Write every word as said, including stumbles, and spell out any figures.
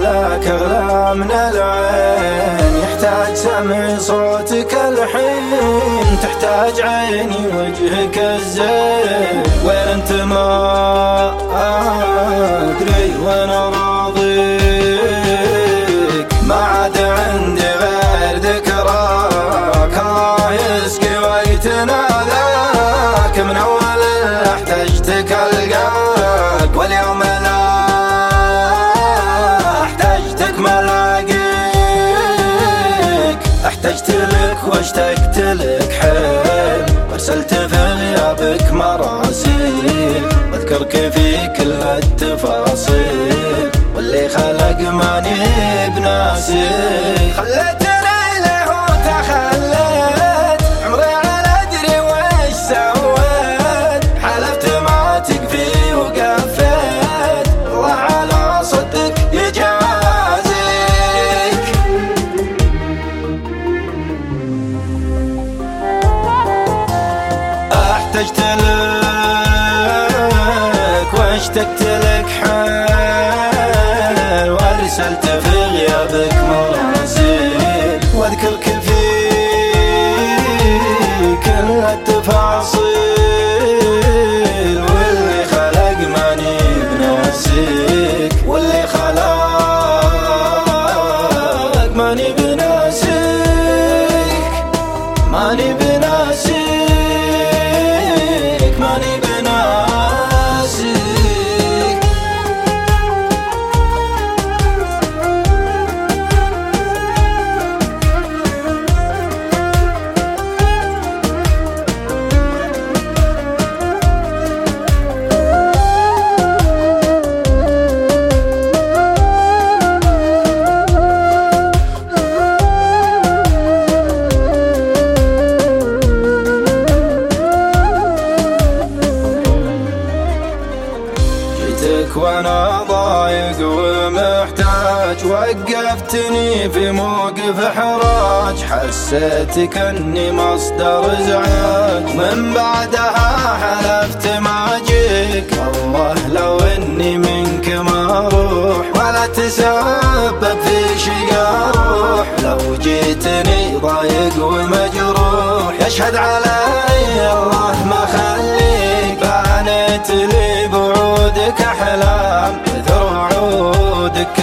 لك أغلى من العين، يحتاج سمع صوتك الحين، تحتاج عيني وجهك الزين. وين انت ما أدري وانا راضيك، ما عاد عندي غير ذكراك. الله يسقي وقتنا ذاك، من أول احتجتك ألقاك، واليوم لا احتجتك ما لاقيك. احتجت لك واشتقت لك حيل، وارسلت في غيابك مراسيل، واذكرك في كل التفاصيل، واللي خلق ماني بناسي. خليتني له وتخليت، عمري على ادري وش سويت، حلفت ما تكفي وقفيت، الله على صدق يجازيك. احتجت لك واشتقت لك حيل، وارسلت في غيابك مراسيل، واذكرك في كل التفاصيل، واللي خلق ماني بناسيك، واللي خلق ماني بناسيك، ماني بناسيك، ماني بناسيك. وانا ضايق ومحتاج، وقفتني في موقف احراج، حسيت كاني مصدر ازعاج، من بعدها حلفت ما اجيك. والله لو اني منك ما اروح، ولا تسبب في شقا روح، لو جيتني ضايق ومجروح، يشهد علي الله ما خليك. بانت لي بعودك احلام، كثر وعودك